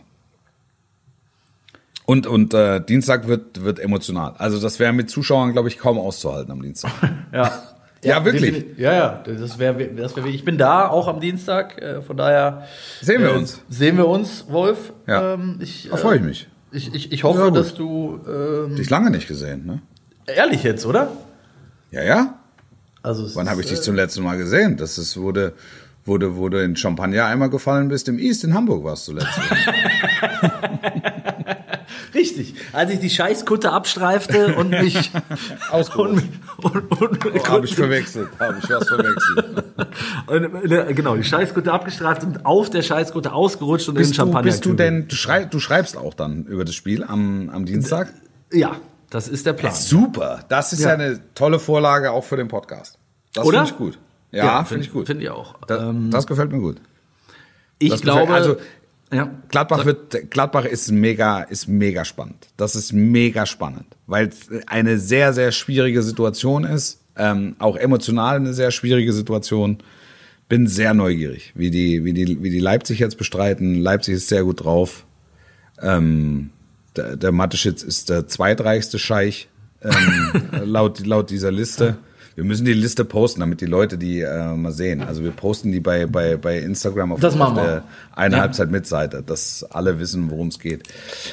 Und Dienstag wird emotional. Also das wäre mit Zuschauern, glaube ich, kaum auszuhalten am Dienstag. Ja, wirklich. Ja, das wär, ich bin da, auch am Dienstag, von daher... Sehen wir uns. Sehen wir uns, Wolf. Ja, da freue ich mich. Ich hoffe, dass du... Dich lange nicht gesehen, ne? Ehrlich jetzt, oder? Ja. Also wann habe ich dich zum letzten Mal gesehen? Das ist, wo du in Champagner einmal gefallen bist, im East in Hamburg warst du letztes Mal. Richtig, als ich die Scheißkutte abstreifte und mich ausgerutscht. Habe ich verwechselt. Und, genau, die Scheißkutte abgestreift und auf der Scheißkutte ausgerutscht und in den Champagner. Bist du denn, du schreibst auch dann über das Spiel am Dienstag? Ja, das ist der Plan. Super, das ist ja eine tolle Vorlage auch für den Podcast. Das finde ich gut. Ja, finde ich gut. Finde ich auch. Das gefällt mir gut. Ich glaube, also ja. Gladbach ist mega spannend. Das ist mega spannend, weil es eine sehr, sehr schwierige Situation ist, auch emotional eine sehr schwierige Situation. Bin sehr neugierig, wie die Leipzig jetzt bestreiten. Leipzig ist sehr gut drauf. Der Mateschitz ist der zweitreichste Scheich laut dieser Liste. Wir müssen die Liste posten, damit die Leute die mal sehen. Also wir posten die bei Instagram auf der eine Halbzeit mit Seite, dass alle wissen, worum es geht.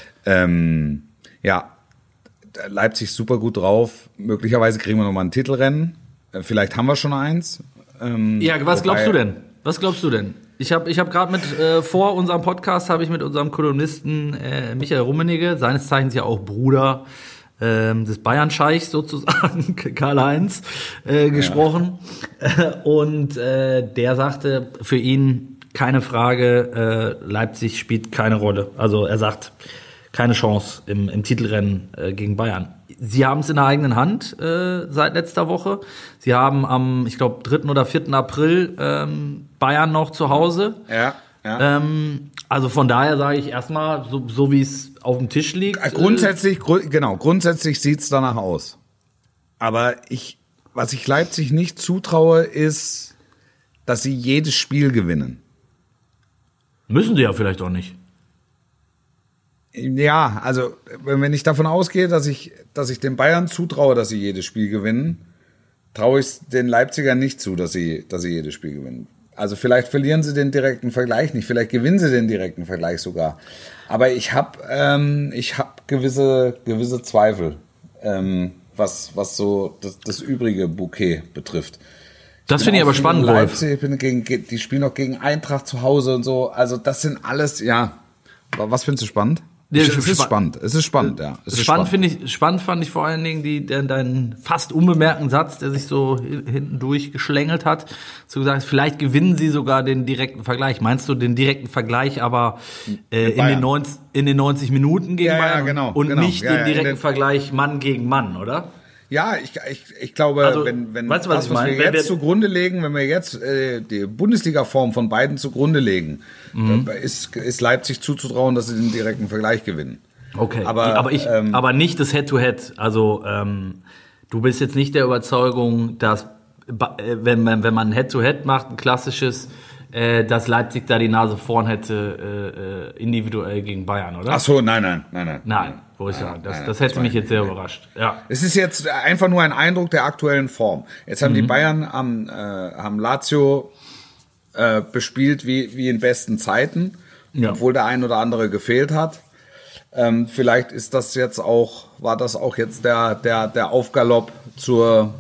Leipzig super gut drauf. Möglicherweise kriegen wir nochmal ein Titelrennen. Vielleicht haben wir schon eins. Was glaubst du denn? Was glaubst du denn? Ich hab gerade vor unserem Podcast habe ich mit unserem Kolumnisten Michael Rummenigge, seines Zeichens ja auch Bruder des Bayern-Scheichs sozusagen, Karl-Heinz, gesprochen. Und der sagte, für ihn keine Frage, Leipzig spielt keine Rolle. Also er sagt, keine Chance im Titelrennen gegen Bayern. Sie haben es in der eigenen Hand seit letzter Woche. Sie haben am, ich glaube, 3. oder 4. April Bayern noch zu Hause. Ja. Also von daher sage ich erstmal, so wie es auf dem Tisch liegt. Grundsätzlich sieht's danach aus. Aber was ich Leipzig nicht zutraue, ist, dass sie jedes Spiel gewinnen. Müssen sie ja vielleicht auch nicht. Ja, also wenn ich davon ausgehe, dass ich den Bayern zutraue, dass sie jedes Spiel gewinnen, traue ich es den Leipzigern nicht zu, dass sie jedes Spiel gewinnen. Also vielleicht verlieren sie den direkten Vergleich nicht, vielleicht gewinnen sie den direkten Vergleich sogar. Aber ich habe gewisse Zweifel, was so das übrige Bouquet betrifft. Das finde ich aber spannend, Leipzig, die spielen noch gegen Eintracht zu Hause und so. Also das sind alles, ja. Was findest du spannend? Ja, es ist spannend, ja. Spannend fand ich vor allen Dingen deinen fast unbemerkten Satz, der sich so hinten durch geschlängelt hat. So gesagt, vielleicht gewinnen sie sogar den direkten Vergleich. Meinst du den direkten Vergleich aber in den 90 Minuten gegen Bayern? Genau, und nicht den direkten Vergleich Mann gegen Mann, oder? Ja, ich glaube, also, wenn weißt du, was wir jetzt zugrunde legen, wenn wir jetzt die Bundesliga-Form von beiden zugrunde legen, ist Leipzig zuzutrauen, dass sie den direkten Vergleich gewinnen. Okay, aber nicht das Head-to-Head. Also du bist jetzt nicht der Überzeugung, dass wenn man ein Head-to-Head macht, ein klassisches, dass Leipzig da die Nase vorn hätte individuell gegen Bayern, oder? Ach so, nein. Das hätte mich jetzt sehr überrascht. Ja. Es ist jetzt einfach nur ein Eindruck der aktuellen Form. Jetzt haben die Bayern haben Lazio bespielt wie in besten Zeiten, obwohl der ein oder andere gefehlt hat. Vielleicht ist das jetzt war das auch jetzt der Aufgalopp zur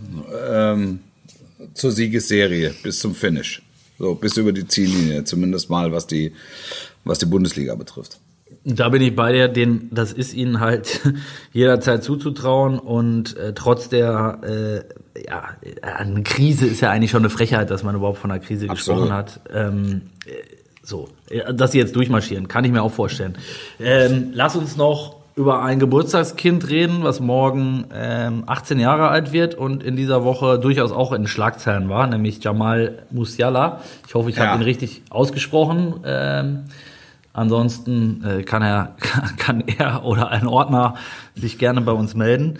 Siegesserie bis zum Finish. So, bis über die Ziellinie, zumindest mal, was die Bundesliga betrifft. Da bin ich bei dir, das ist ihnen halt jederzeit zuzutrauen und trotz der eine Krise ist ja eigentlich schon eine Frechheit, dass man überhaupt von einer Krise gesprochen hat. Dass sie jetzt durchmarschieren, kann ich mir auch vorstellen. Lass uns noch über ein Geburtstagskind reden, was morgen 18 Jahre alt wird und in dieser Woche durchaus auch in den Schlagzeilen war, nämlich Jamal Musiala. Ich hoffe, ich habe ihn richtig ausgesprochen. Ansonsten kann er oder ein Ordner sich gerne bei uns melden.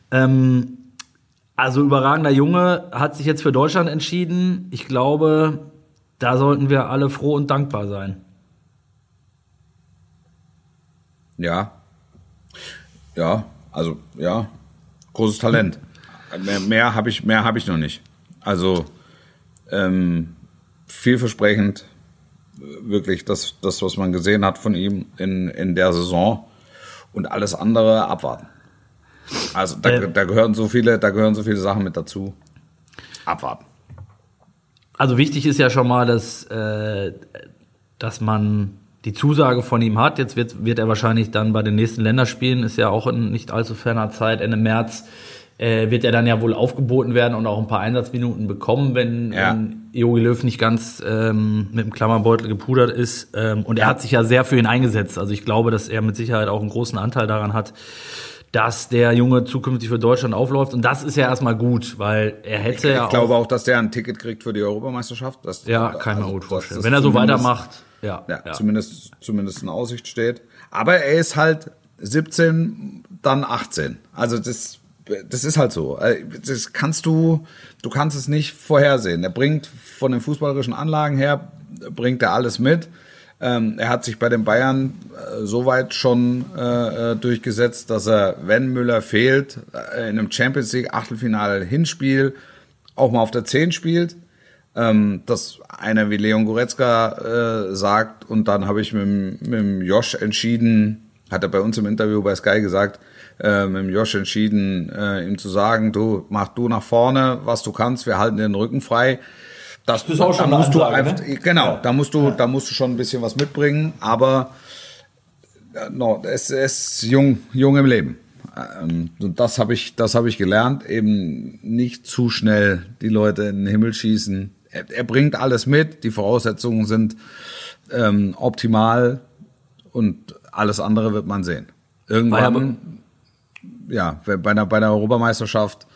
Also überragender Junge, hat sich jetzt für Deutschland entschieden. Ich glaube, da sollten wir alle froh und dankbar sein. Ja, großes Talent. Mehr habe ich noch nicht. Also vielversprechend, wirklich das, was man gesehen hat von ihm in der Saison, und alles andere abwarten. Also da gehören so viele Sachen mit dazu. Abwarten. Also wichtig ist ja schon mal, dass man die Zusage von ihm hat. Jetzt wird er wahrscheinlich dann bei den nächsten Länderspielen, ist ja auch in nicht allzu ferner Zeit, Ende März, wird er dann ja wohl aufgeboten werden und auch ein paar Einsatzminuten bekommen, wenn Jogi Löw nicht ganz mit dem Klammerbeutel gepudert ist. Und er hat sich ja sehr für ihn eingesetzt. Also ich glaube, dass er mit Sicherheit auch einen großen Anteil daran hat, dass der Junge zukünftig für Deutschland aufläuft. Und das ist ja erstmal gut, weil er hätte ich glaube auch, dass der ein Ticket kriegt für die Europameisterschaft. Kann ich mir gut vorstellen. Wenn er so weitermacht, zumindest in Aussicht steht. Aber er ist halt 17, dann 18. Also das ist halt so. Das du kannst es nicht vorhersehen. Er bringt von den fußballerischen Anlagen her, bringt er alles mit. Er hat sich bei den Bayern soweit schon durchgesetzt, dass er, wenn Müller fehlt, in einem Champions League Achtelfinale Hinspiel auch mal auf der 10 spielt. Dass einer wie Leon Goretzka sagt, und dann habe ich mit dem Josh entschieden, hat er bei uns im Interview bei Sky gesagt, mit dem Josh entschieden, ihm zu sagen, du, mach du nach vorne, was du kannst, wir halten den Rücken frei. Das ist auch schon eine Ansage, ne? Genau, da musst du schon ein bisschen was mitbringen, aber es ist jung im Leben. Und das habe ich gelernt, eben nicht zu schnell die Leute in den Himmel schießen. Er bringt alles mit, die Voraussetzungen sind optimal und alles andere wird man sehen. Irgendwann, bei der Europameisterschaft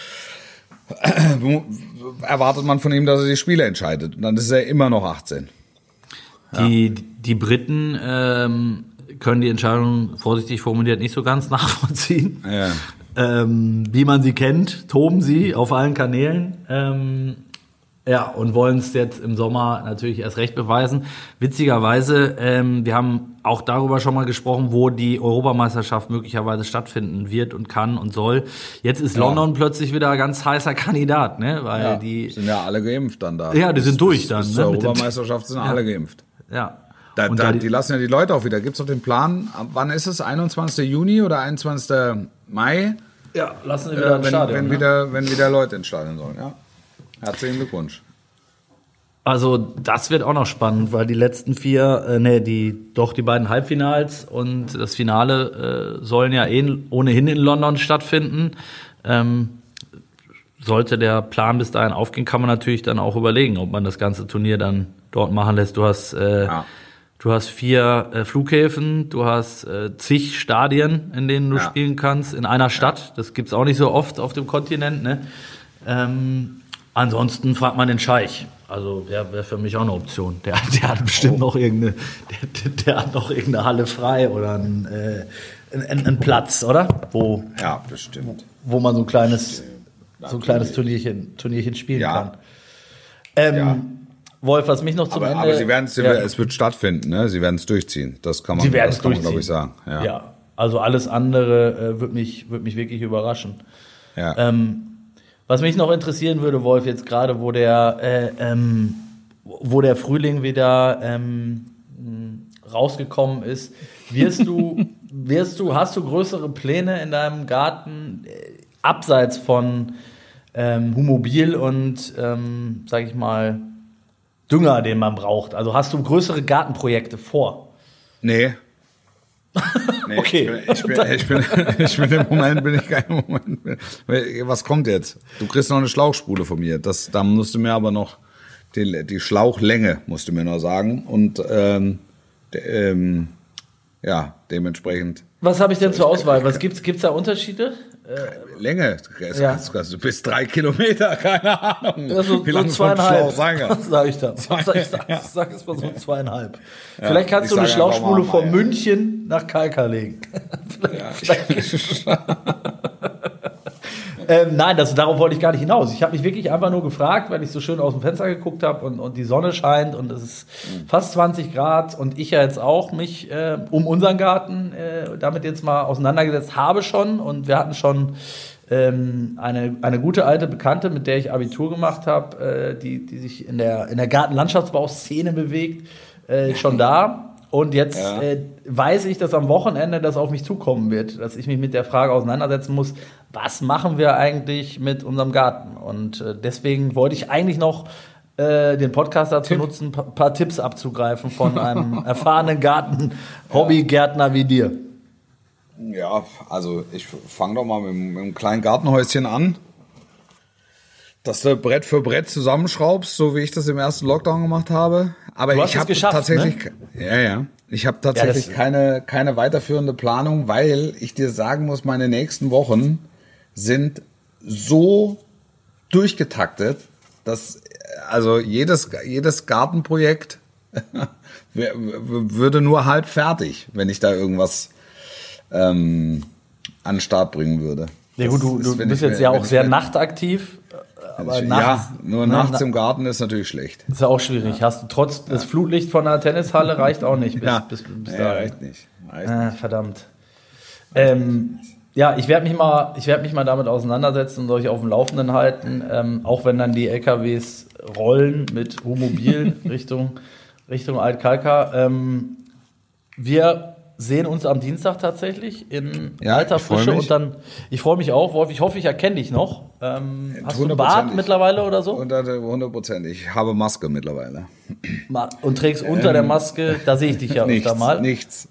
erwartet man von ihm, dass er die Spiele entscheidet. Und dann ist er immer noch 18. Die Briten können die Entscheidung, vorsichtig formuliert, nicht so ganz nachvollziehen. Ja. Wie man sie kennt, toben sie auf allen Kanälen. Und wollen es jetzt im Sommer natürlich erst recht beweisen. Witzigerweise, wir haben auch darüber schon mal gesprochen, wo die Europameisterschaft möglicherweise stattfinden wird und kann und soll. Jetzt ist London plötzlich wieder ein ganz heißer Kandidat, ne? Weil die sind ja alle geimpft dann da. Ja, die sind durch dann. Bis zur Europameisterschaft sind alle geimpft. Ja. Die lassen ja die Leute auch wieder. Gibt's noch den Plan? Wann ist es? 21. Juni oder 21. Mai? Ja, lassen sie wieder ins Stadion. Wenn wieder Leute ins Stadion sollen, ja. Herzlichen Glückwunsch. Also das wird auch noch spannend, weil die letzten die beiden Halbfinals und das Finale sollen ja ohnehin in London stattfinden. Sollte der Plan bis dahin aufgehen, kann man natürlich dann auch überlegen, ob man das ganze Turnier dann dort machen lässt. Du hast 4 Flughäfen, du hast zig Stadien, in denen du spielen kannst, in einer Stadt. Das gibt's auch nicht so oft auf dem Kontinent, ne? Ansonsten fragt man den Scheich. Also wäre für mich auch eine Option. Der hat bestimmt noch irgendeine Halle frei oder einen Platz, oder? Bestimmt. Wo man so ein kleines Turnierchen spielen kann. Wolf, was mich noch zum Ende... Aber es wird stattfinden, ne? Sie werden es durchziehen. Das kann man, glaube ich, sagen. Ja, also alles andere wird mich wirklich überraschen. Ja. Was mich noch interessieren würde, Wolf, jetzt gerade, wo der Frühling wieder rausgekommen ist, hast du größere Pläne in deinem Garten abseits von Humobil und, sag ich mal, Dünger, den man braucht? Also hast du größere Gartenprojekte vor? Nee. Okay. Ich bin im Moment kein Moment. Was kommt jetzt? Du kriegst noch eine Schlauchspule von mir. Da musst du mir aber noch die Schlauchlänge musst du mir noch sagen. Und dementsprechend. Was habe ich denn zur Auswahl? Gibt's da Unterschiede? Länge, du bist 3 Kilometer, keine Ahnung. Also wie lang so 2,5 sein kann. Sag ich da. Sag es mal so 2,5. Ja, vielleicht kannst du eine Schlauchspule von München nach Kalkar legen. Nein, darauf wollte ich gar nicht hinaus. Ich habe mich wirklich einfach nur gefragt, weil ich so schön aus dem Fenster geguckt habe und die Sonne scheint und es ist fast 20 Grad und ich ja jetzt auch mich um unseren Garten damit jetzt mal auseinandergesetzt habe schon und wir hatten schon eine gute alte Bekannte, mit der ich Abitur gemacht habe, die sich in der Gartenlandschaftsbauszene bewegt, schon da. Und jetzt weiß ich, dass am Wochenende das auf mich zukommen wird, dass ich mich mit der Frage auseinandersetzen muss, was machen wir eigentlich mit unserem Garten? Und deswegen wollte ich eigentlich noch den Podcast dazu nutzen, ein paar Tipps abzugreifen von einem erfahrenen Garten-Hobbygärtner wie dir. Ja, also ich fange doch mal mit einem kleinen Gartenhäuschen an, dass du Brett für Brett zusammenschraubst, so wie ich das im ersten Lockdown gemacht habe. Aber ich habe tatsächlich, ne? Ich habe tatsächlich keine weiterführende Planung, weil ich dir sagen muss, meine nächsten Wochen sind so durchgetaktet, dass also jedes Gartenprojekt würde nur halb fertig, wenn ich da irgendwas an den Start bringen würde. Ja gut, du bist jetzt ja auch sehr nachtaktiv. Aber nachts im Garten ist natürlich schlecht. Ist ja auch schwierig. Hast du trotz des Flutlicht von der Tennishalle reicht auch nicht. Bis da reicht nicht. Verdammt. Ich werde mich mal damit auseinandersetzen und euch auf dem Laufenden halten, auch wenn dann die LKWs rollen mit Wohnmobilen Richtung Altkalka. Wir sehen uns am Dienstag tatsächlich in alter Frische und dann, ich freue mich auch, Wolf, ich hoffe, ich erkenne dich noch. Hast du einen Bart mittlerweile oder so? 100%. Ich habe Maske mittlerweile. Und trägst unter der Maske, da sehe ich dich ja öfter mal. Nichts.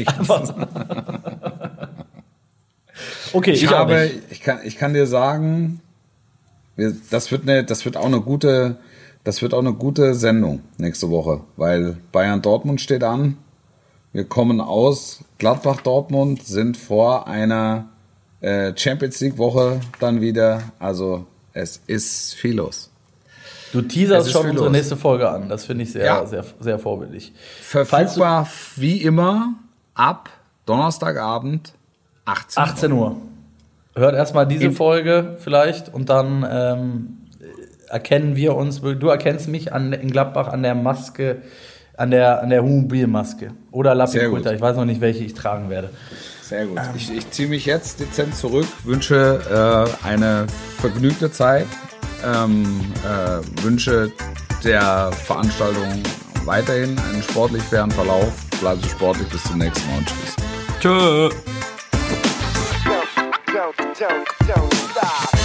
Okay, ich kann dir sagen, das wird auch eine gute Sendung nächste Woche, weil Bayern Dortmund steht an. Wir kommen aus Gladbach-Dortmund, sind vor einer Champions League-Woche dann wieder. Also es ist viel los. Du teaserst schon unsere nächste Folge an. Das finde ich sehr, sehr vorbildlich. Verfügbar wie immer ab Donnerstagabend 18 Uhr. Hört erstmal diese Folge vielleicht und dann erkennen wir uns. Du erkennst mich in Gladbach an der Maske. An der Wohnmobilmaske oder Lappikulta. Ich weiß noch nicht, welche ich tragen werde. Sehr gut. Ich ziehe mich jetzt dezent zurück, wünsche eine vergnügte Zeit, wünsche der Veranstaltung weiterhin einen sportlich fairen Verlauf. Bleibe sportlich, bis zum nächsten Mal und tschüss. Tschö. Don't stop.